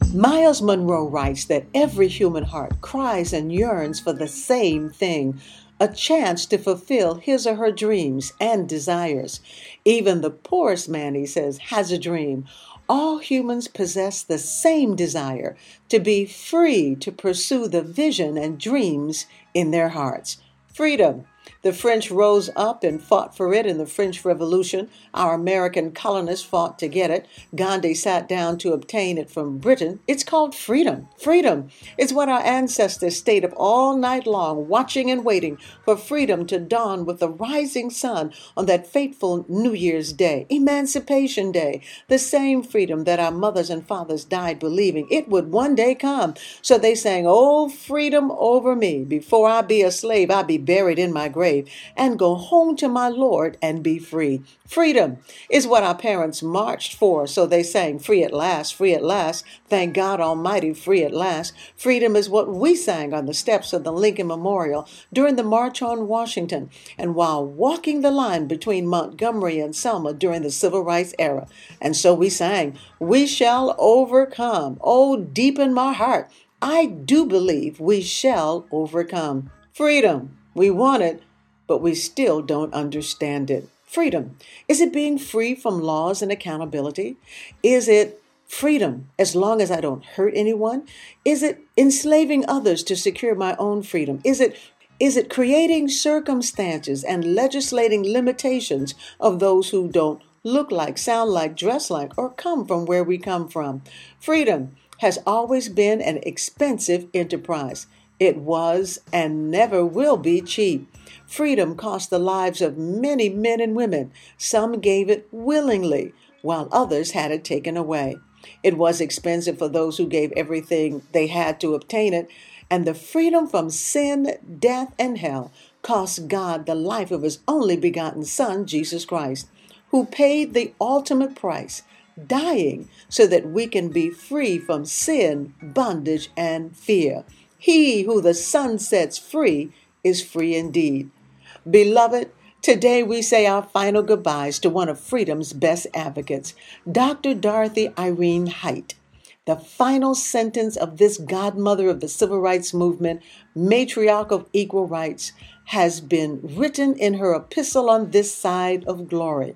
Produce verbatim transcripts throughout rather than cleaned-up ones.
Miles Monroe writes that every human heart cries and yearns for the same thing, a chance to fulfill his or her dreams and desires. Even the poorest man, he says, has a dream. All humans possess the same desire to be free to pursue the vision and dreams in their hearts. Freedom. The French rose up and fought for it in the French Revolution. Our American colonists fought to get it. Gandhi sat down to obtain it from Britain. It's called freedom. Freedom is what our ancestors stayed up all night long, watching and waiting for freedom to dawn with the rising sun on that fateful New Year's Day, Emancipation Day, the same freedom that our mothers and fathers died believing it would one day come. So they sang, "Oh, freedom over me. Before I be a slave, I be buried in my grave and go home to my Lord and be free." Freedom is what our parents marched for, so they sang, "Free at last, free at last, thank God Almighty, free at last." Freedom is what we sang on the steps of the Lincoln Memorial during the March on Washington and while walking the line between Montgomery and Selma during the Civil Rights era. And so we sang, "We shall overcome." Oh, deep in my heart, I do believe we shall overcome. Freedom, we want it, but we still don't understand it. Freedom. Is it being free from laws and accountability? Is it freedom as long as I don't hurt anyone? Is it enslaving others to secure my own freedom? Is it is it creating circumstances and legislating limitations of those who don't look like, sound like, dress like, or come from where we come from? Freedom has always been an expensive enterprise. It was and never will be cheap. Freedom cost the lives of many men and women. Some gave it willingly, while others had it taken away. It was expensive for those who gave everything they had to obtain it, and the freedom from sin, death, and hell cost God the life of his only begotten Son, Jesus Christ, who paid the ultimate price, dying so that we can be free from sin, bondage, and fear. He who the Son sets free is free indeed. Beloved, today we say our final goodbyes to one of freedom's best advocates, Doctor Dorothy Irene Height. The final sentence of this godmother of the civil rights movement, matriarch of equal rights, has been written in her epistle on this side of glory.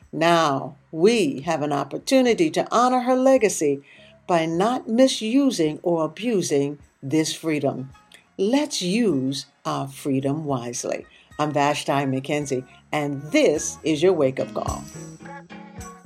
Now we have an opportunity to honor her legacy by not misusing or abusing this freedom. Let's use our freedom wisely. I'm Vashti McKenzie, and this is your wake-up call.